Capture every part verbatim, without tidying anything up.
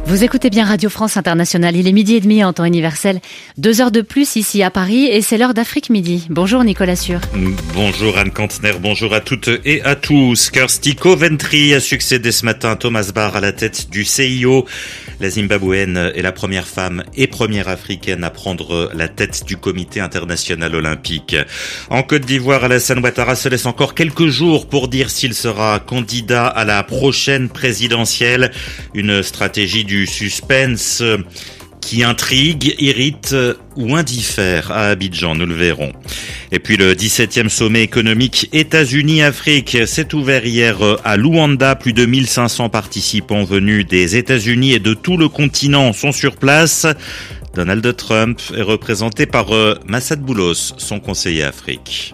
Vous écoutez bien Radio France Internationale, il est midi et demi en temps universel, deux heures de plus ici à Paris et c'est l'heure d'Afrique Midi. Bonjour Nicolas Sûr. Bonjour Anne Kantner, bonjour à toutes et à tous. Kirsty Coventry a succédé ce matin à Thomas Bach à la tête du C I O. La Zimbabwéenne est la première femme et première africaine à prendre la tête du comité international olympique. En Côte d'Ivoire, Alassane Ouattara se laisse encore quelques jours pour dire s'il sera candidat à la prochaine présidentielle. Une stratégie du suspense qui intrigue, irrite ou indiffère à Abidjan, nous le verrons. Et puis le dix-septième sommet économique États-Unis-Afrique s'est ouvert hier à Luanda. Plus de mille cinq cents participants venus des États-Unis et de tout le continent sont sur place. Donald Trump est représenté par Massad Boulos, son conseiller Afrique.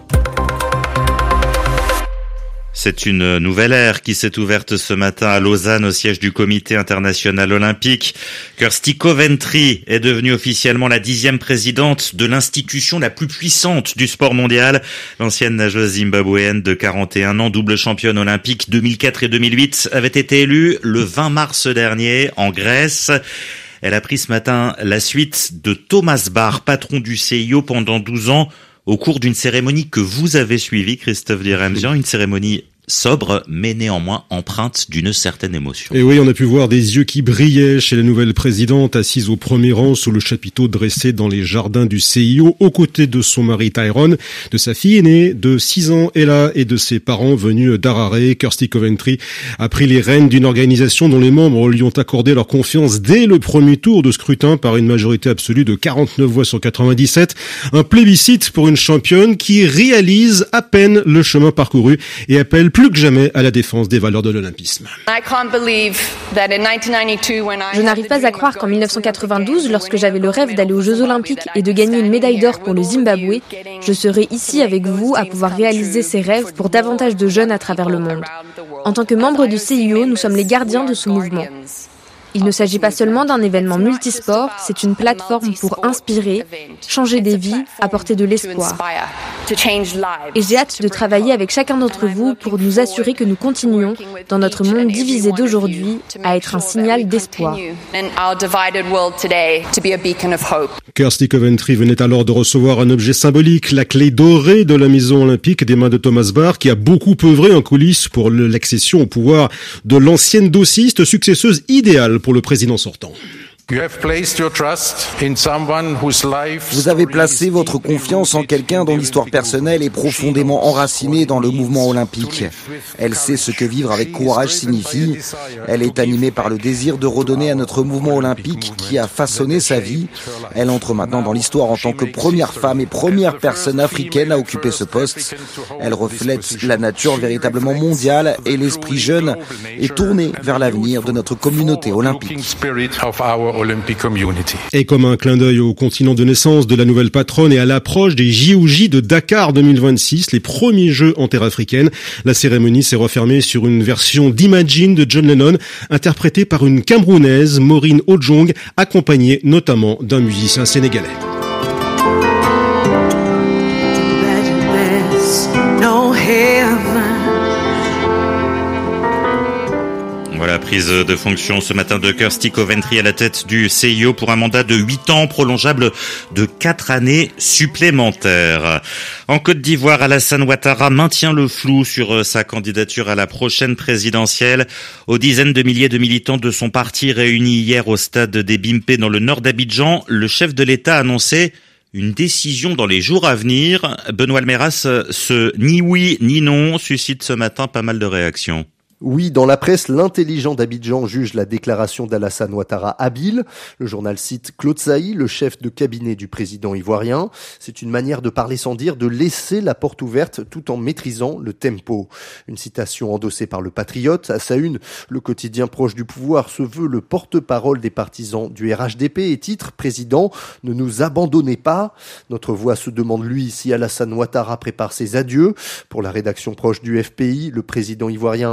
C'est une nouvelle ère qui s'est ouverte ce matin à Lausanne au siège du comité international olympique. Kirsty Coventry est devenue officiellement la dixième présidente de l'institution la plus puissante du sport mondial. L'ancienne nageuse zimbabwéenne de quarante et un ans, double championne olympique deux mille quatre et deux mille huit, avait été élue le vingt mars dernier en Grèce. Elle a pris ce matin la suite de Thomas Bach, patron du C I O pendant douze ans, au cours d'une cérémonie que vous avez suivie, Christophe Diremzian, une cérémonie sobre, mais néanmoins empreinte d'une certaine émotion. Et oui, on a pu voir des yeux qui brillaient chez la nouvelle présidente, assise au premier rang sous le chapiteau dressé dans les jardins du C I O, aux côtés de son mari Tyrone, de sa fille aînée de six ans, Ella, et de ses parents venus d'Harare. Kirsty Coventry a pris les rênes d'une organisation dont les membres lui ont accordé leur confiance dès le premier tour de scrutin par une majorité absolue de quarante-neuf voix sur quatre-vingt-dix-sept. Un plébiscite pour une championne qui réalise à peine le chemin parcouru et appelle plus que jamais à la défense des valeurs de l'olympisme. Je n'arrive pas à croire qu'en dix-neuf cent quatre-vingt-douze, lorsque j'avais le rêve d'aller aux Jeux Olympiques et de gagner une médaille d'or pour le Zimbabwe, je serai ici avec vous à pouvoir réaliser ces rêves pour davantage de jeunes à travers le monde. En tant que membre du C I O, nous sommes les gardiens de ce mouvement. Il ne s'agit pas seulement d'un événement multisport, c'est une plateforme pour inspirer, changer des vies, apporter de l'espoir. Et j'ai hâte de travailler avec chacun d'entre vous pour nous assurer que nous continuons, dans notre monde divisé d'aujourd'hui, à être un signal d'espoir. Kirsty Coventry venait alors de recevoir un objet symbolique, la clé dorée de la maison olympique des mains de Thomas Bach, qui a beaucoup œuvré en coulisses pour l'accession au pouvoir de l'ancienne dossiste, successeuse idéale pour le président sortant. Vous avez placé votre confiance en quelqu'un dont l'histoire personnelle est profondément enracinée dans le mouvement olympique. Elle sait ce que vivre avec courage signifie. Elle est animée par le désir de redonner à notre mouvement olympique qui a façonné sa vie. Elle entre maintenant dans l'histoire en tant que première femme et première personne africaine à occuper ce poste. Elle reflète la nature véritablement mondiale et l'esprit jeune est tourné vers l'avenir de notre communauté olympique. Et comme un clin d'œil au continent de naissance de la nouvelle patronne et à l'approche des J O J de Dakar deux mille vingt-six, les premiers jeux en terre africaine, la cérémonie s'est refermée sur une version d'Imagine de John Lennon, interprétée par une Camerounaise, Maureen Ojong, accompagnée notamment d'un musicien sénégalais. Voilà, prise de fonction ce matin de Kirsty Coventry à la tête du C I O pour un mandat de huit ans prolongeable de quatre années supplémentaires. En Côte d'Ivoire, Alassane Ouattara maintient le flou sur sa candidature à la prochaine présidentielle. Aux dizaines de milliers de militants de son parti réunis hier au stade des Bimpé dans le nord d'Abidjan, le chef de l'État a annoncé une décision dans les jours à venir. Benoît Almeras, ce ni oui ni non suscite ce matin pas mal de réactions. Oui, dans la presse, l'intelligent d'Abidjan juge la déclaration d'Alassane Ouattara habile. Le journal cite Claude Sailly, le chef de cabinet du président ivoirien. C'est une manière de parler sans dire, de laisser la porte ouverte tout en maîtrisant le tempo. Une citation endossée par le Patriote. À sa une, le quotidien proche du pouvoir se veut le porte-parole des partisans du R H D P et titre « Président, ne nous abandonnez pas ». Notre voix se demande, lui, si Alassane Ouattara prépare ses adieux. Pour la rédaction proche du F P I, le président ivoirien est pris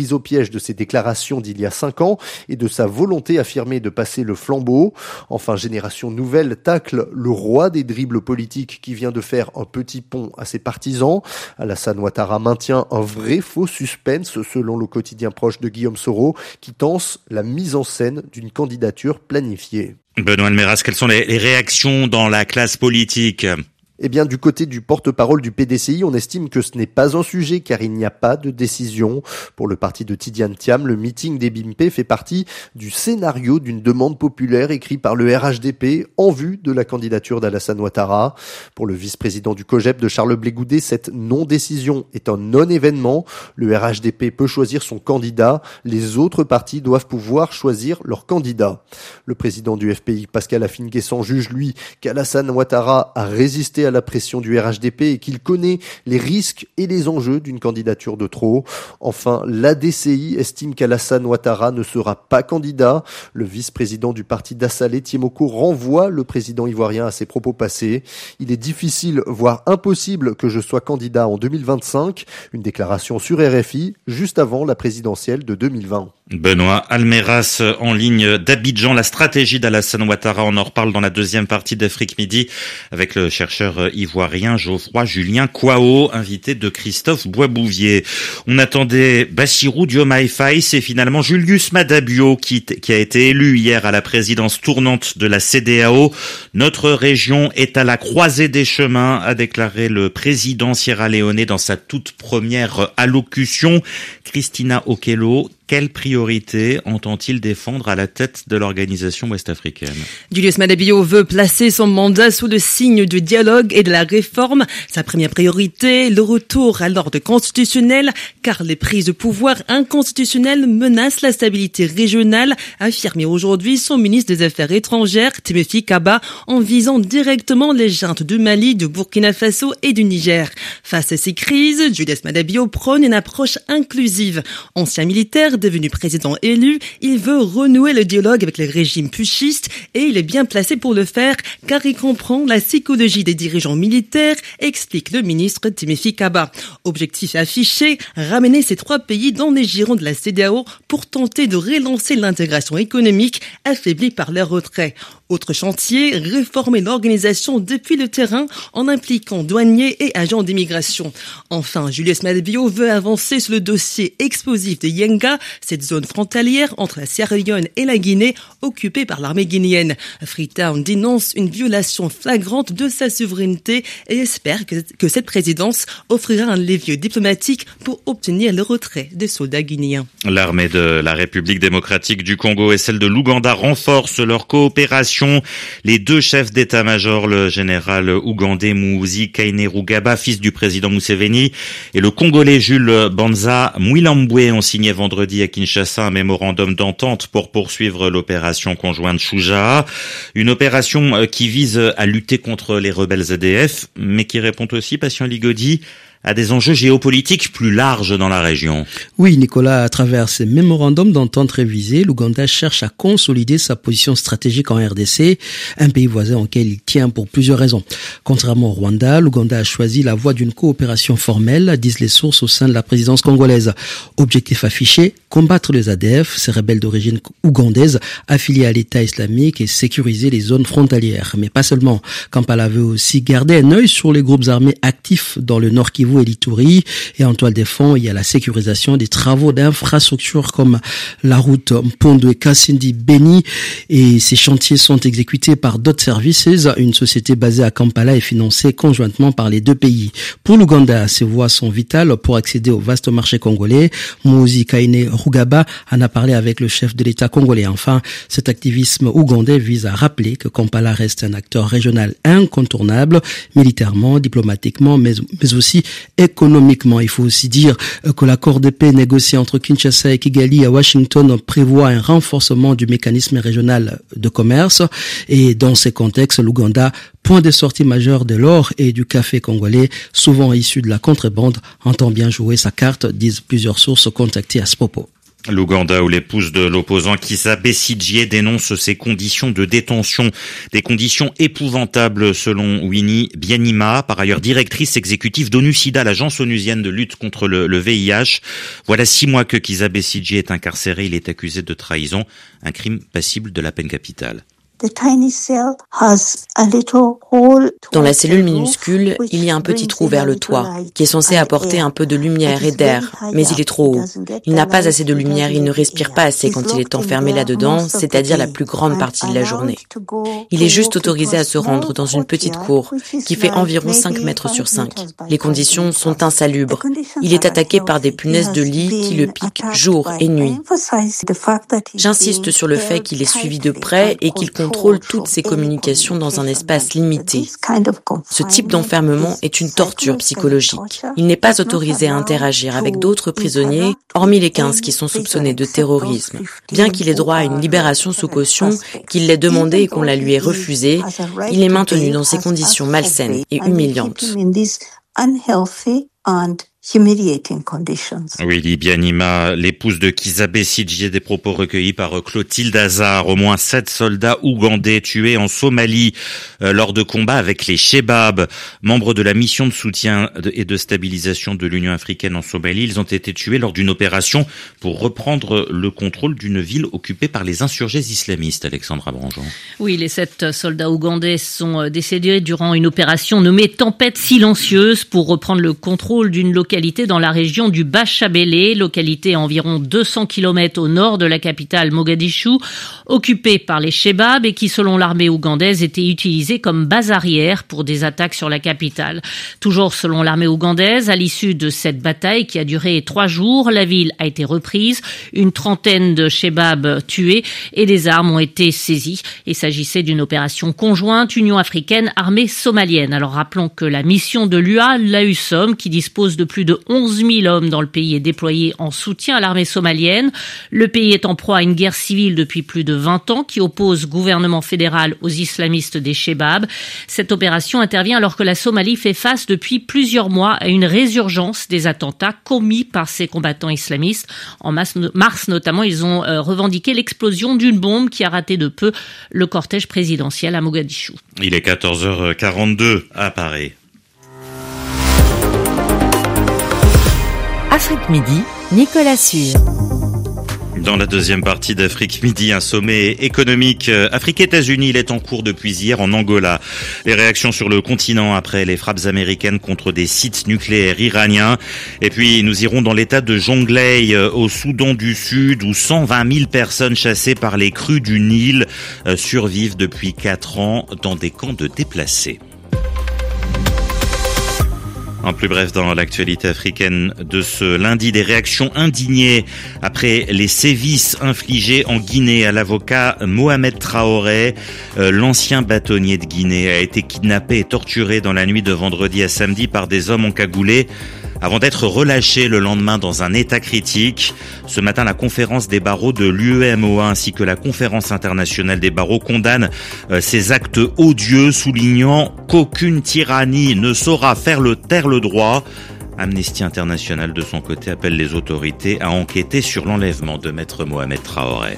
pris au piège de ses déclarations d'il y a cinq ans et de sa volonté affirmée de passer le flambeau. Enfin, Génération Nouvelle tacle le roi des dribbles politiques qui vient de faire un petit pont à ses partisans. Alassane Ouattara maintient un vrai faux suspense selon le quotidien proche de Guillaume Soro qui tense la mise en scène d'une candidature planifiée. Benoît Almeras, quelles sont les réactions dans la classe politique ? Eh bien, du côté du porte-parole du P D C I, on estime que ce n'est pas un sujet car il n'y a pas de décision. Pour le parti de Tidiane Thiam, le meeting des B I M P fait partie du scénario d'une demande populaire écrite par le R H D P en vue de la candidature d'Alassane Ouattara. Pour le vice-président du COJEP de Charles Blé Goudet, cette non-décision est un non-événement. Le R H D P peut choisir son candidat. Les autres partis doivent pouvoir choisir leur candidat. Le président du F P I, Pascal Afine-Guessant, juge, lui, qu'Alassane Ouattara a résisté à la pression du R H D P et qu'il connaît les risques et les enjeux d'une candidature de trop. Enfin, l'A D C I estime qu'Alassane Ouattara ne sera pas candidat. Le vice-président du parti d'Assalé, Tiemoko, renvoie le président ivoirien à ses propos passés. Il est difficile, voire impossible que je sois candidat en deux mille vingt-cinq. Une déclaration sur R F I juste avant la présidentielle de deux mille vingt. Benoît Almeras en ligne d'Abidjan. La stratégie d'Alassane Ouattara, on en reparle dans la deuxième partie d'Afrique Midi avec le chercheur ivoirien Geoffroy Julien Kouao, invité de Christophe Boisbouvier. On attendait Bassirou Diomaye Faye, c'est finalement Julius Maada Bio qui, qui a été élu hier à la présidence tournante de la C E D E A O. Notre région est à la croisée des chemins, a déclaré le président sierra-léonais dans sa toute première allocution. Christina Okello, quelle priorité entend-il défendre à la tête de l'organisation ouest-africaine ? Julius Maada Bio veut placer son mandat sous le signe du dialogue et de la réforme. Sa première priorité, le retour à l'ordre constitutionnel, car les prises de pouvoir inconstitutionnelles menacent la stabilité régionale, a affirmé aujourd'hui son ministre des Affaires étrangères, Théméphile Kaba, en visant directement les juntes du Mali, du Burkina Faso et du Niger. Face à ces crises, Julius Maada Bio prône une approche inclusive. Ancien militaire, devenu président élu, il veut renouer le dialogue avec les régimes putschistes et il est bien placé pour le faire car il comprend la psychologie des dirigeants militaires, explique le ministre Théméphile Kaba. Objectif affiché, ramener ces trois pays dans les girons de la C E D E A O pour tenter de relancer l'intégration économique affaiblie par leur retrait. Autre chantier, réformer l'organisation depuis le terrain en impliquant douaniers et agents d'immigration. Enfin, Julius Maada Bio veut avancer sur le dossier explosif de Yenga, cette zone frontalière entre la Sierra Leone et la Guinée, occupée par l'armée guinéenne. Freetown dénonce une violation flagrante de sa souveraineté et espère que, que cette présidence offrira un levier diplomatique pour obtenir le retrait des soldats guinéens. L'armée de la République démocratique du Congo et celle de l'Ouganda renforcent leur coopération. Les deux chefs d'état-major, le général ougandais Muhoozi Kainerugaba, fils du président Museveni, et le Congolais Jules Banza Mwilambwe ont signé vendredi à Kinshasa un mémorandum d'entente pour poursuivre l'opération conjointe Shujaa. Une opération qui vise à lutter contre les rebelles Z D F, mais qui répond aussi, Patient Ligodi, à des enjeux géopolitiques plus larges dans la région. Oui, Nicolas, à travers ces mémorandums d'entente révisés, l'Ouganda cherche à consolider sa position stratégique en R D C, un pays voisin auquel il tient pour plusieurs raisons. Contrairement au Rwanda, l'Ouganda a choisi la voie d'une coopération formelle, disent les sources au sein de la présidence congolaise. Objectif affiché, combattre les A D F, ces rebelles d'origine ougandaise, affiliés à l'État islamique et sécuriser les zones frontalières. Mais pas seulement. Kampala veut aussi garder un œil sur les groupes armés actifs dans le Nord Kivu et l'Ituri. Et en toile de fond, il y a la sécurisation des travaux d'infrastructures comme la route Mpondo-Kasindi-Beni. Et ces chantiers sont exécutés par Dot Services, une société basée à Kampala et financée conjointement par les deux pays. Pour l'Ouganda, ces voies sont vitales pour accéder au vaste marché congolais. Muhoozi Kainerugaba en a parlé avec le chef de l'État congolais. Enfin, cet activisme ougandais vise à rappeler que Kampala reste un acteur régional incontournable, militairement, diplomatiquement, mais, mais aussi économiquement. Il faut aussi dire que l'accord de paix négocié entre Kinshasa et Kigali à Washington prévoit un renforcement du mécanisme régional de commerce. Et dans ces contextes, l'Ouganda, point de sortie majeur de l'or et du café congolais, souvent issu de la contrebande, entend bien jouer sa carte, disent plusieurs sources contactées à ce propos. L'Ouganda, où l'épouse de l'opposant Kizza Besigye dénonce ces conditions de détention, des conditions épouvantables selon Winnie Byanyima, par ailleurs directrice exécutive d'ONU-SIDA, l'agence onusienne de lutte contre le, le V I H. Voilà six mois que Kizza Besigye est incarcéré. Il est accusé de trahison, un crime passible de la peine capitale. Dans la cellule minuscule, il y a un petit trou vers le toit qui est censé apporter un peu de lumière et d'air, mais il est trop haut. Il n'a pas assez de lumière, il ne respire pas assez quand il est enfermé là-dedans, c'est-à-dire la plus grande partie de la journée. Il est juste autorisé à se rendre dans une petite cour qui fait environ cinq mètres sur cinq. Les conditions sont insalubres. Il est attaqué par des punaises de lit qui le piquent jour et nuit. J'insiste sur le fait qu'il est suivi de près et qu'il contrôle toutes ses communications dans un espace limité. Ce type d'enfermement est une torture psychologique. Il n'est pas autorisé à interagir avec d'autres prisonniers, hormis les quinze qui sont soupçonnés de terrorisme. Bien qu'il ait droit à une libération sous caution, qu'il l'ait demandé et qu'on la lui ait refusée, il est maintenu dans ces conditions malsaines et humiliantes. Winnie Byanyima, l'épouse de Kizza Besigye, des propos recueillis par Clotilde Hazard. Au moins sept soldats ougandais tués en Somalie euh, lors de combats avec les Shebab, membres de la mission de soutien et de stabilisation de l'Union africaine en Somalie. Ils ont été tués lors d'une opération pour reprendre le contrôle d'une ville occupée par les insurgés islamistes. Alexandra Branjon. Oui, les sept soldats ougandais sont décédés durant une opération nommée Tempête silencieuse pour reprendre le contrôle d'une localité dans la région du Bas-Shabelle, localité à environ deux cents kilomètres au nord de la capitale Mogadischu, occupée par les Shebab et qui, selon l'armée ougandaise, était utilisée comme base arrière pour des attaques sur la capitale. Toujours selon l'armée ougandaise, à l'issue de cette bataille qui a duré trois jours, la ville a été reprise, une trentaine de Shebab tués et des armes ont été saisies. Il s'agissait d'une opération conjointe Union africaine, armée somalienne. Alors rappelons que la mission de l'U A, l'A U S O M, qui dispose de plus de onze mille hommes dans le pays, est déployé en soutien à l'armée somalienne. Le pays est en proie à une guerre civile depuis plus de vingt ans qui oppose gouvernement fédéral aux islamistes des Shebab. Cette opération intervient alors que la Somalie fait face depuis plusieurs mois à une résurgence des attentats commis par ces combattants islamistes. En mars notamment, ils ont revendiqué l'explosion d'une bombe qui a raté de peu le cortège présidentiel à Mogadischu. Il est quatorze heures quarante-deux à Paris. Afrique Midi, Nicolas Suhr. Dans la deuxième partie d'Afrique Midi, un sommet économique Afrique-États-Unis, il est en cours depuis hier en Angola. Les réactions sur le continent après les frappes américaines contre des sites nucléaires iraniens. Et puis nous irons dans l'état de Jonglei, au Soudan du Sud, où cent vingt mille personnes chassées par les crues du Nil survivent depuis quatre ans dans des camps de déplacés. En plus bref, dans l'actualité africaine de ce lundi, des réactions indignées après les sévices infligés en Guinée à l'avocat Mohamed Traoré. Euh, l'ancien bâtonnier de Guinée a été kidnappé et torturé dans la nuit de vendredi à samedi par des hommes encagoulés avant d'être relâché le lendemain dans un état critique. Ce matin, la conférence des barreaux de l'U E M O A ainsi que la conférence internationale des barreaux condamnent euh, ces actes odieux, soulignant qu'aucune tyrannie ne saura faire le taire le droit. Amnesty International, de son côté, appelle les autorités à enquêter sur l'enlèvement de maître Mohamed Traoré.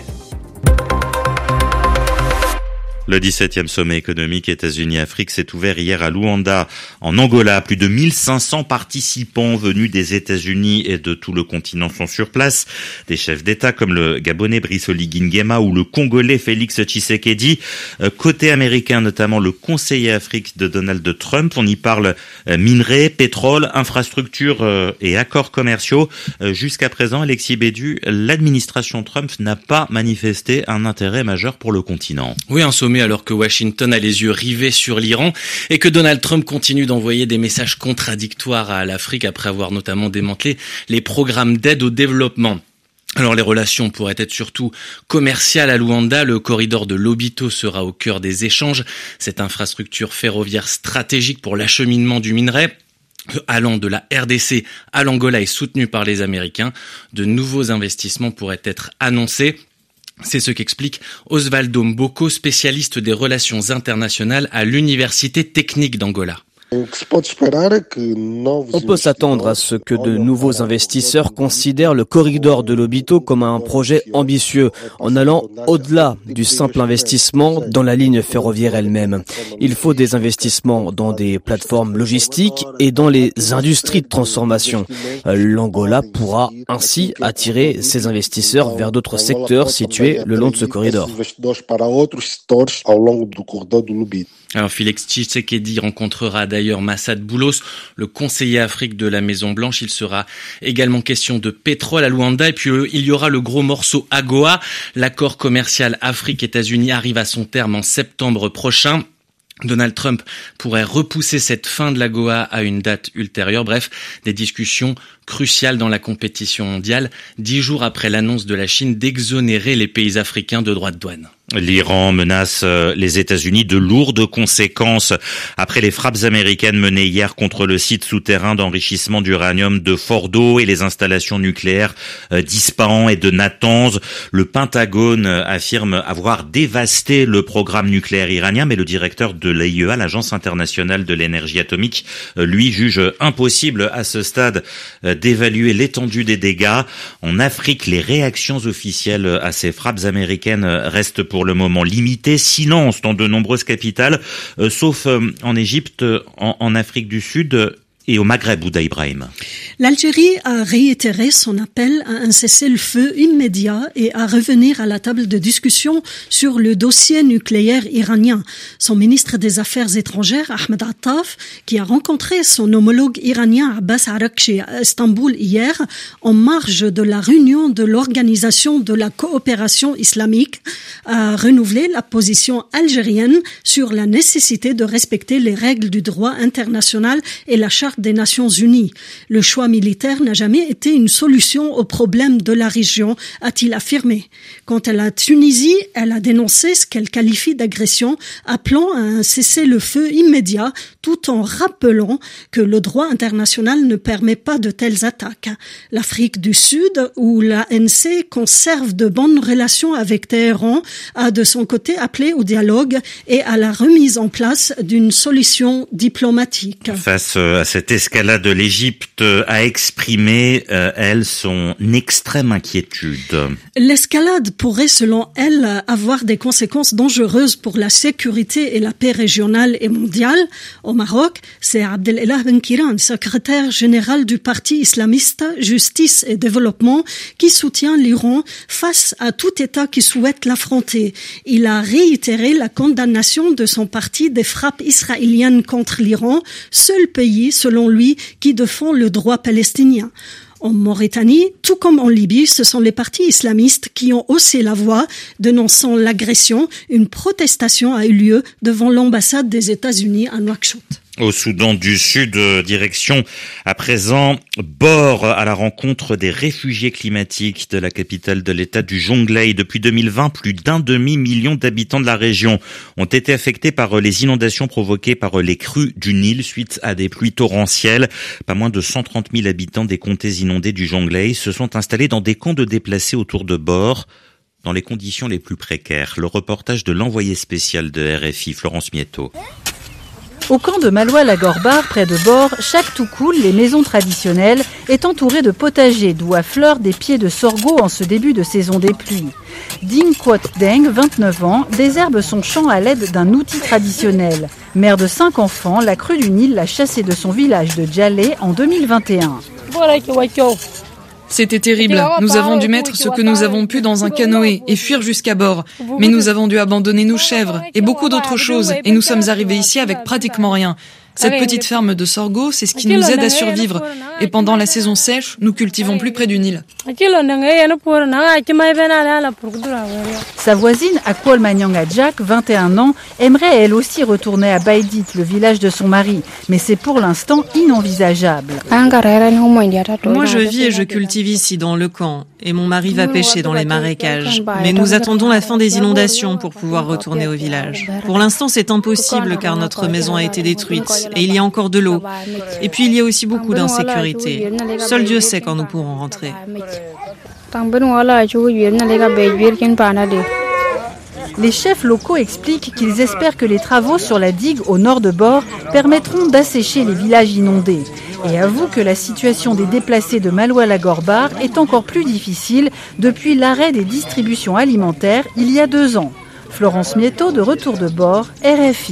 Le dix-septième sommet économique États-Unis-Afrique s'est ouvert hier à Luanda, en Angola. Plus de mille cinq cents participants venus des États-Unis et de tout le continent sont sur place. Des chefs d'État comme le Gabonais Brice Oligui Nguema ou le Congolais Félix Tshisekedi. Côté américain, notamment le conseiller Afrique de Donald Trump. On y parle minerais, pétrole, infrastructures et accords commerciaux. Jusqu'à présent, Alexis Bédu, l'administration Trump n'a pas manifesté un intérêt majeur pour le continent. Oui, un sommet alors que Washington a les yeux rivés sur l'Iran et que Donald Trump continue d'envoyer des messages contradictoires à l'Afrique après avoir notamment démantelé les programmes d'aide au développement. Alors les relations pourraient être surtout commerciales à Luanda. Le corridor de Lobito sera au cœur des échanges. Cette infrastructure ferroviaire stratégique pour l'acheminement du minerai allant de la R D C à l'Angola est soutenue par les Américains. De nouveaux investissements pourraient être annoncés. C'est ce qu'explique Osvaldo Mboko, spécialiste des relations internationales à l'Université technique d'Angola. On peut s'attendre à ce que de nouveaux investisseurs considèrent le corridor de Lobito comme un projet ambitieux, en allant au-delà du simple investissement dans la ligne ferroviaire elle-même. Il faut des investissements dans des plateformes logistiques et dans les industries de transformation. L'Angola pourra ainsi attirer ses investisseurs vers d'autres secteurs situés le long de ce corridor. Alors Félix Tshisekedi rencontrera d'ailleurs Massad Boulos, le conseiller Afrique de la Maison-Blanche. Il sera également question de pétrole à Luanda. Et puis euh, il y aura le gros morceau AGOA. L'accord commercial Afrique-États-Unis arrive à son terme en septembre prochain. Donald Trump pourrait repousser cette fin de l'AGOA à une date ultérieure. Bref, des discussions cruciales dans la compétition mondiale, dix jours après l'annonce de la Chine d'exonérer les pays africains de droits de douane. L'Iran menace les États-Unis de lourdes conséquences après les frappes américaines menées hier contre le site souterrain d'enrichissement d'uranium de Fordo et les installations nucléaires d'Ispahan et de Natanz. Le Pentagone affirme avoir dévasté le programme nucléaire iranien, mais le directeur de l'A I E A, l'Agence internationale de l'énergie atomique, lui juge impossible à ce stade d'évaluer l'étendue des dégâts. En Afrique, les réactions officielles à ces frappes américaines restent pour le moment limitées. Silence dans de nombreuses capitales, euh, sauf euh, en Égypte, en, en Afrique du Sud et au Maghreb, Ouda Ibrahim. L'Algérie a réitéré son appel à un cessez-le-feu immédiat et à revenir à la table de discussion sur le dossier nucléaire iranien. Son ministre des Affaires étrangères, Ahmed Attaf, qui a rencontré son homologue iranien Abbas Araghchi à Istanbul hier, en marge de la réunion de l'Organisation de la coopération islamique, a renouvelé la position algérienne sur la nécessité de respecter les règles du droit international et la charte des Nations Unies. Le choix militaire n'a jamais été une solution aux problèmes de la région, a-t-il affirmé. Quant à la Tunisie, elle a dénoncé ce qu'elle qualifie d'agression, appelant à un cessez-le-feu immédiat, tout en rappelant que le droit international ne permet pas de telles attaques. L'Afrique du Sud, où l'A N C conserve de bonnes relations avec Téhéran, a de son côté appelé au dialogue et à la remise en place d'une solution diplomatique. Face à cette escalade, l'Égypte a exprimé, euh, elle, son extrême inquiétude. L'escalade pourrait, selon elle, avoir des conséquences dangereuses pour la sécurité et la paix régionale et mondiale. Au Maroc, c'est Abdelelah Benkiran, secrétaire général du parti islamiste Justice et Développement, qui soutient l'Iran face à tout État qui souhaite l'affronter. Il a réitéré la condamnation de son parti des frappes israéliennes contre l'Iran, seul pays, selon lui, qui défend le droit palestinien. En Mauritanie, tout comme en Libye, ce sont les partis islamistes qui ont haussé la voix, dénonçant l'agression. Une protestation a eu lieu devant l'ambassade des États-Unis à Nouakchott. Au Soudan du Sud, direction à présent Bor, à la rencontre des réfugiés climatiques de la capitale de l'État du Jonglei. Depuis deux mille vingt, plus d'un demi-million d'habitants de la région ont été affectés par les inondations provoquées par les crues du Nil suite à des pluies torrentielles. Pas moins de cent trente mille habitants des comtés inondés du Jonglei se sont installés dans des camps de déplacés autour de Bor, dans les conditions les plus précaires. Le reportage de l'envoyé spécial de R F I, Florence Mietto. Au camp de Maloual-à-Gorbar, près de Bor, chaque toukoul, les maisons traditionnelles, est entourée de potagers d'où affleurent des pieds de sorgho en ce début de saison des pluies. Ding Quoc Deng, vingt-neuf ans, désherbe son champ à l'aide d'un outil traditionnel. Mère de cinq enfants, la crue du Nil l'a chassée de son village de Djalé en deux mille vingt et un. C'était terrible. Nous avons dû mettre ce que nous avons pu dans un canoë et fuir jusqu'à bord. Mais nous avons dû abandonner nos chèvres et beaucoup d'autres choses. Et nous sommes arrivés ici avec pratiquement rien. Cette petite ferme de sorgho, c'est ce qui nous aide à survivre. Et pendant la saison sèche, nous cultivons plus près du Nil. Sa voisine, Akwol Manyang Adjak, vingt et un ans, aimerait elle aussi retourner à Baïdit, le village de son mari. Mais c'est pour l'instant inenvisageable. Moi, je vis et je cultive ici, dans le camp. Et mon mari va pêcher dans les marécages. Mais nous attendons la fin des inondations pour pouvoir retourner au village. Pour l'instant, c'est impossible car notre maison a été détruite. Et il y a encore de l'eau. Et puis il y a aussi beaucoup d'insécurité. Seul Dieu sait quand nous pourrons rentrer. Les chefs locaux expliquent qu'ils espèrent que les travaux sur la digue au nord de Bor permettront d'assécher les villages inondés. Et avouent que la situation des déplacés de Malouala-Gorbar est encore plus difficile depuis l'arrêt des distributions alimentaires il y a deux ans. Florence Mietto, de retour de Bor, R F I.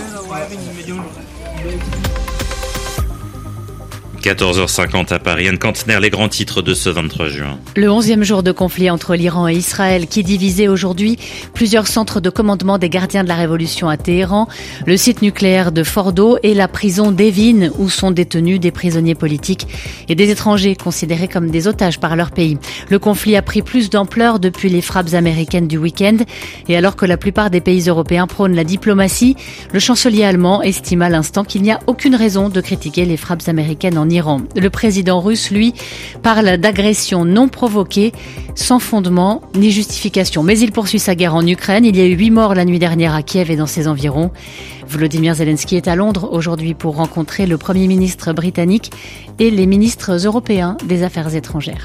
quatorze heures cinquante à Paris, Anne Cantenaire, les grands titres de ce vingt-trois juin. Le onzième jour de conflit entre l'Iran et Israël qui divisait aujourd'hui plusieurs centres de commandement des gardiens de la révolution à Téhéran, le site nucléaire de Fordo et la prison d'Evin où sont détenus des prisonniers politiques et des étrangers considérés comme des otages par leur pays. Le conflit a pris plus d'ampleur depuis les frappes américaines du week-end et alors que la plupart des pays européens prônent la diplomatie, le chancelier allemand estime à l'instant qu'il n'y a aucune raison de critiquer les frappes américaines en Iran. Le président russe, lui, parle d'agression non provoquée, sans fondement ni justification. Mais il poursuit sa guerre en Ukraine. Il y a eu huit morts la nuit dernière à Kiev et dans ses environs. Volodymyr Zelensky est à Londres aujourd'hui pour rencontrer le Premier ministre britannique et les ministres européens des Affaires étrangères.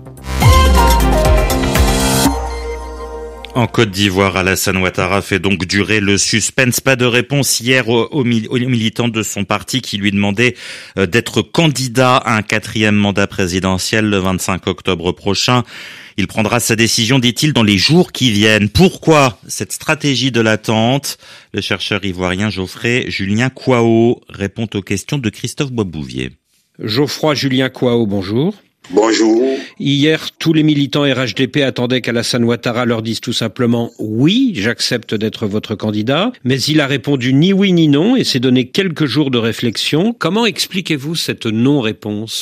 En Côte d'Ivoire, Alassane Ouattara fait donc durer le suspense. Pas de réponse hier aux, aux militants de son parti qui lui demandaient d'être candidat à un quatrième mandat présidentiel le vingt-cinq octobre prochain. Il prendra sa décision, dit-il, dans les jours qui viennent. Pourquoi cette stratégie de l'attente? Le chercheur ivoirien Geoffroy Julien Kouao répond aux questions de Christophe Boisbouvier. Geoffroy Julien Kouao, bonjour. Bonjour. Hier, tous les militants R H D P attendaient qu'Alassane Ouattara leur dise tout simplement « Oui, j'accepte d'être votre candidat », mais il a répondu ni oui ni non et s'est donné quelques jours de réflexion. Comment expliquez-vous cette non-réponse ?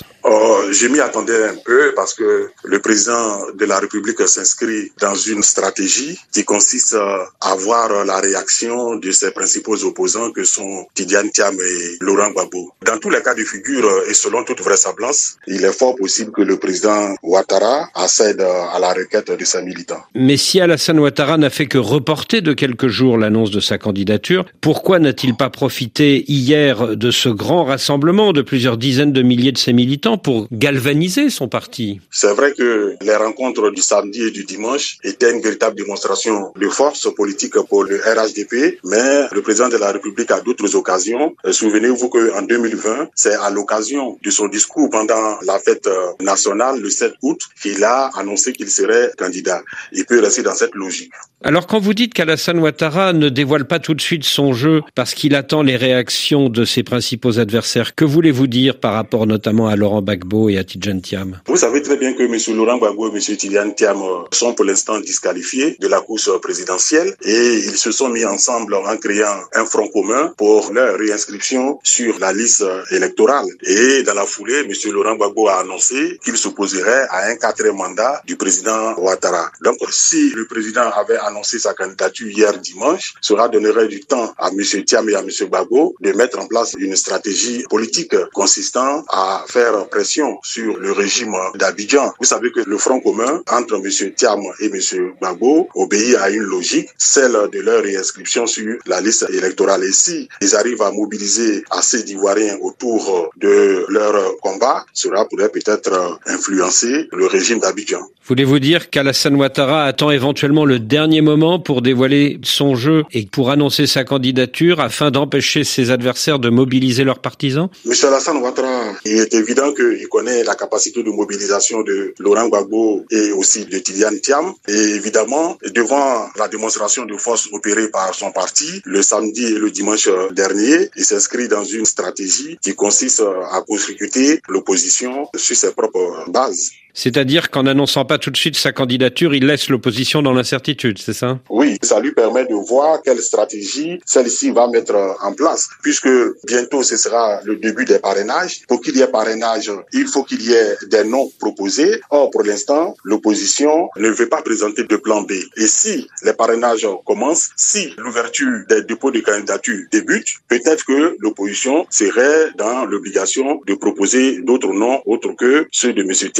Oh, je m'y attendais un peu parce que le président de la République s'inscrit dans une stratégie qui consiste à voir la réaction de ses principaux opposants que sont Tidiane Thiam et Laurent Gbagbo. Dans tous les cas de figure et selon toute vraisemblance, il est fort possible que le président Ouattara accède à la requête de ses militants. Mais si Alassane Ouattara n'a fait que reporter de quelques jours l'annonce de sa candidature, pourquoi n'a-t-il pas profité hier de ce grand rassemblement de plusieurs dizaines de milliers de ses militants pour galvaniser son parti? C'est vrai que les rencontres du samedi et du dimanche étaient une véritable démonstration de force politique pour le R H D P, mais le président de la République a d'autres occasions. Souvenez-vous qu'en deux mille vingt, c'est à l'occasion de son discours pendant la fête nationale le sept août qu'il a annoncé qu'il serait candidat. Il peut rester dans cette logique. Alors quand vous dites qu'Alassane Ouattara ne dévoile pas tout de suite son jeu parce qu'il attend les réactions de ses principaux adversaires, que voulez-vous dire par rapport notamment à Laurent Gbagbo et à Tidjane Thiam? Vous savez très bien que M. Laurent Gbagbo et M. Tidjane Thiam sont pour l'instant disqualifiés de la course présidentielle et ils se sont mis ensemble en créant un front commun pour leur réinscription sur la liste électorale. Et dans la foulée, M. Laurent Gbagbo a annoncé qu'il s'opposerait à un quatrième mandat du président Ouattara. Donc si le président avait annoncé sa candidature hier dimanche, cela donnerait du temps à M. Thiam et à M. Gbagbo de mettre en place une stratégie politique consistant à faire pression sur le régime d'Abidjan. Vous savez que le front commun entre M. Thiam et M. Gbagbo obéit à une logique, celle de leur réinscription sur la liste électorale. Et si ils arrivent à mobiliser assez d'Ivoiriens autour de leur combat, cela pourrait peut-être influencer le régime d'Abidjan. Voulez-vous dire qu'Alassane Ouattara attend éventuellement le dernier moment pour dévoiler son jeu et pour annoncer sa candidature afin d'empêcher ses adversaires de mobiliser leurs partisans? Monsieur Alassane Ouattara, il est évident qu'il connaît la capacité de mobilisation de Laurent Gbagbo et aussi de Tidjane Thiam. Et évidemment, devant la démonstration de force opérée par son parti le samedi et le dimanche dernier, il s'inscrit dans une stratégie qui consiste à court-circuiter l'opposition sur ses propres bases. C'est-à-dire qu'en n'annonçant pas tout de suite sa candidature, il laisse l'opposition dans l'incertitude, c'est ça? Oui, ça lui permet de voir quelle stratégie celle-ci va mettre en place, puisque bientôt ce sera le début des parrainages. Pour qu'il y ait parrainage, il faut qu'il y ait des noms proposés. Or, pour l'instant, l'opposition ne veut pas présenter de plan B. Et si les parrainages commencent, si l'ouverture des dépôts de candidature débute, peut-être que l'opposition serait dans l'obligation de proposer d'autres noms autres que ceux de M. Thiam et de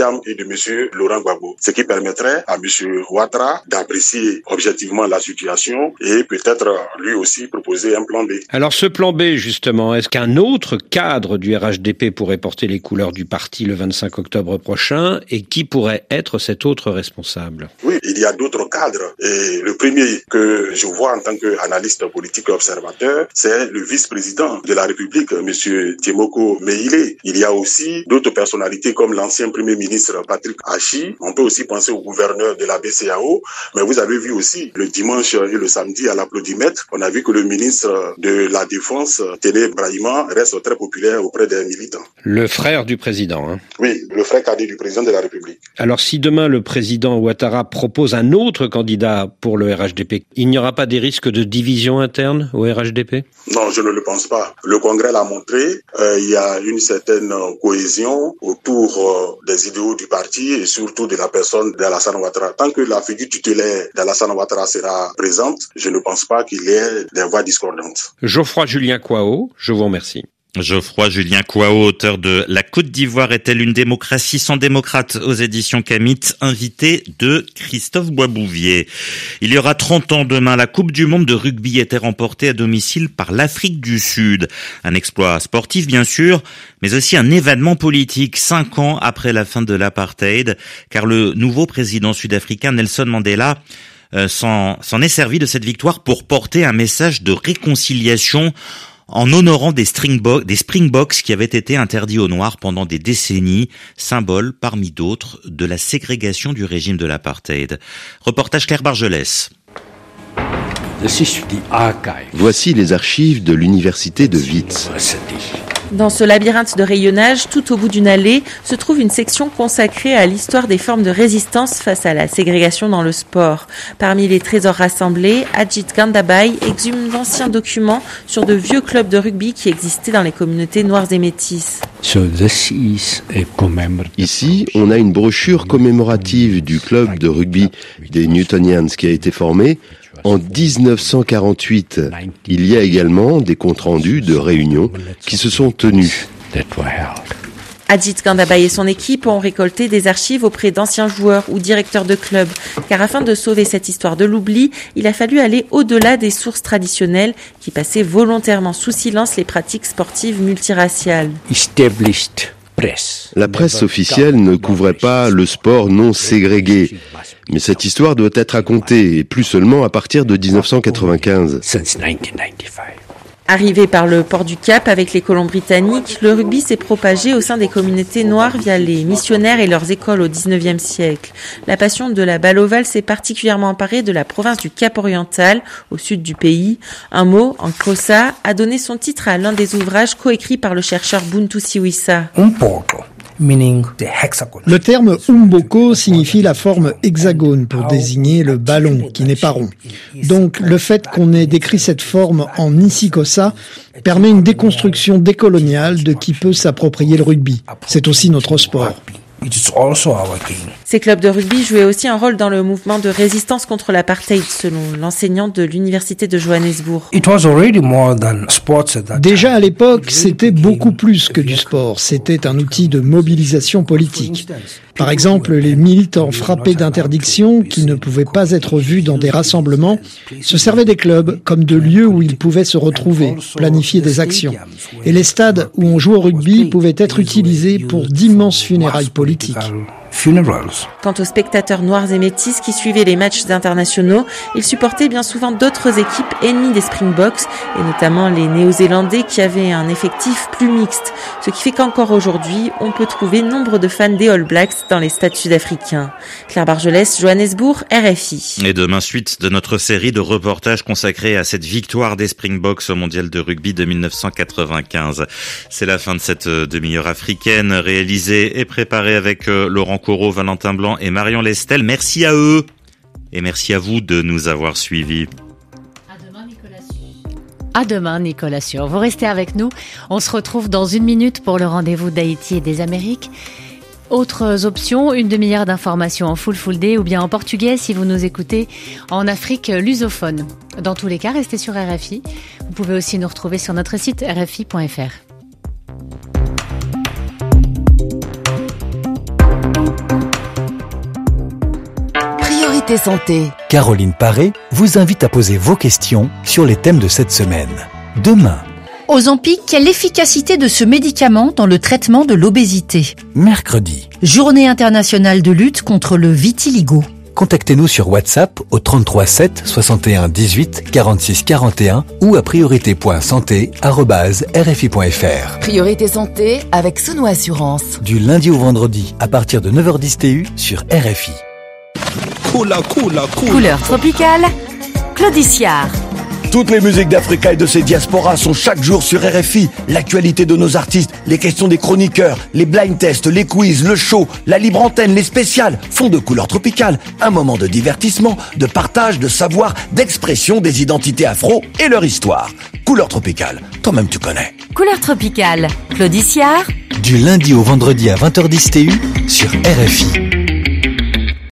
de monsieur Laurent Gbagbo, ce qui permettrait à monsieur Ouattara d'apprécier objectivement la situation et peut-être lui aussi proposer un plan B. Alors ce plan B, justement, est-ce qu'un autre cadre du R H D P pourrait porter les couleurs du parti le vingt-cinq octobre prochain, et qui pourrait être cet autre responsable? Oui, il y a d'autres cadres, et le premier que je vois en tant qu'analyste politique et observateur, c'est le vice-président de la République, monsieur Tiemoko Meïlé. Il y a aussi d'autres personnalités comme l'ancien premier ministre Patrick Hachi. On peut aussi penser au gouverneur de la B C A O, mais vous avez vu aussi le dimanche et le samedi à l'applaudimètre, on a vu que le ministre de la Défense, Téné Brahima, reste très populaire auprès des militants. Le frère du président, hein? Oui, le frère cadet du président de la République. Alors si demain le président Ouattara propose un autre candidat pour le R H D P, il n'y aura pas des risques de division interne au R H D P? Non, je ne le pense pas. Le Congrès l'a montré, euh, il y a une certaine cohésion autour euh, des idéaux du parti et surtout de la personne d'Alassane Ouattara. Tant que la figure tutélaire d'Alassane Ouattara sera présente, je ne pense pas qu'il y ait des voix discordantes. Geoffroy Julien Kouao, je vous remercie. Geoffroy Julien Kouao, auteur de La Côte d'Ivoire est-elle une démocratie sans démocrate aux éditions Camit, invité de Christophe Boisbouvier. Il y aura trente ans demain, la Coupe du monde de rugby était remportée à domicile par l'Afrique du Sud. Un exploit sportif bien sûr, mais aussi un événement politique, cinq ans après la fin de l'apartheid, car le nouveau président sud-africain Nelson Mandela euh, s'en, s'en est servi de cette victoire pour porter un message de réconciliation en honorant des Springboks, des Springboks qui avaient été interdits aux Noirs pendant des décennies, symbole parmi d'autres de la ségrégation du régime de l'apartheid. Reportage Claire Bargelès. Voici les archives de l'université de Wits. Dans ce labyrinthe de rayonnage, tout au bout d'une allée, se trouve une section consacrée à l'histoire des formes de résistance face à la ségrégation dans le sport. Parmi les trésors rassemblés, Ajit Gandabai exhume d'anciens documents sur de vieux clubs de rugby qui existaient dans les communautés noires et métisses. Ici, on a une brochure commémorative du club de rugby des Newtonians qui a été formé en dix-neuf cent quarante-huit. Il y a également des comptes rendus de réunions qui se sont tenues. Ajit Gandabai et son équipe ont récolté des archives auprès d'anciens joueurs ou directeurs de clubs, car afin de sauver cette histoire de l'oubli, il a fallu aller au-delà des sources traditionnelles qui passaient volontairement sous silence les pratiques sportives multiraciales. La presse officielle ne couvrait pas le sport non ségrégué, mais cette histoire doit être racontée, et plus seulement à partir de dix-neuf cent quatre-vingt-quinze. Arrivé par le port du Cap avec les colons britanniques, le rugby s'est propagé au sein des communautés noires via les missionnaires et leurs écoles au dix-neuvième siècle. La passion de la balle ovale s'est particulièrement emparée de la province du Cap oriental, au sud du pays. Un mot, en Xhosa, a donné son titre à l'un des ouvrages coécrits par le chercheur Buntu Siwisa. Le terme umboko signifie la forme hexagone pour désigner le ballon qui n'est pas rond. Donc le fait qu'on ait décrit cette forme en isiXhosa permet une déconstruction décoloniale de qui peut s'approprier le rugby. C'est aussi notre sport. Ces clubs de rugby jouaient aussi un rôle dans le mouvement de résistance contre l'apartheid, selon l'enseignant de l'université de Johannesburg. Déjà à l'époque, c'était beaucoup plus que du sport. C'était un outil de mobilisation politique. Par exemple, les militants frappés d'interdiction, qui ne pouvaient pas être vus dans des rassemblements, se servaient des clubs comme de lieux où ils pouvaient se retrouver, planifier des actions. Et les stades où on joue au rugby pouvaient être utilisés pour d'immenses funérailles politiques. Quant aux spectateurs noirs et métis qui suivaient les matchs internationaux, ils supportaient bien souvent d'autres équipes ennemies des Springboks, et notamment les Néo-Zélandais qui avaient un effectif plus mixte, ce qui fait qu'encore aujourd'hui, on peut trouver nombre de fans des All Blacks dans les stades sud-africains. Claire Bargelès, Johannesburg, R F I. Et demain, suite de notre série de reportages consacrés à cette victoire des Springboks au mondial de rugby de dix-neuf cent quatre-vingt-quinze. C'est la fin de cette demi-heure africaine, réalisée et préparée avec Laurent Corot, Valentin Blanc et Marion Lestel. Merci à eux et merci à vous de nous avoir suivis. À demain, Nicolas Sûr. À demain, Nicolas Sûr. Vous restez avec nous. On se retrouve dans une minute pour le rendez-vous d'Haïti et des Amériques. Autres options, une demi-heure d'informations en full full day ou bien en portugais si vous nous écoutez en Afrique lusophone. Dans tous les cas, restez sur R F I. Vous pouvez aussi nous retrouver sur notre site r f i point f r. Priorité Santé. Caroline Paré vous invite à poser vos questions sur les thèmes de cette semaine. Demain. Ozempic, quelle l'efficacité de ce médicament dans le traitement de l'obésité? Mercredi. Journée internationale de lutte contre le vitiligo. Contactez-nous sur WhatsApp au trente-trois sept soixante et un dix-huit quarante-six quarante et un ou à priorité point santé arobase r f i point f r. Priorité Santé avec Sono Assurance. Du lundi au vendredi à partir de neuf heures dix T U sur R F I. Coula, coula, coula. Couleur tropicale, Claudiciard. Toutes les musiques d'Africa et de ses diasporas sont chaque jour sur R F I. L'actualité de nos artistes, les questions des chroniqueurs, les blind tests, les quiz, le show, la libre antenne, les spéciales font de Couleur Tropicale un moment de divertissement, de partage, de savoir, d'expression des identités afro et leur histoire. Couleur Tropicale, toi-même tu connais. Couleur Tropicale, Claudiciard. Du lundi au vendredi à vingt heures dix T U sur R F I.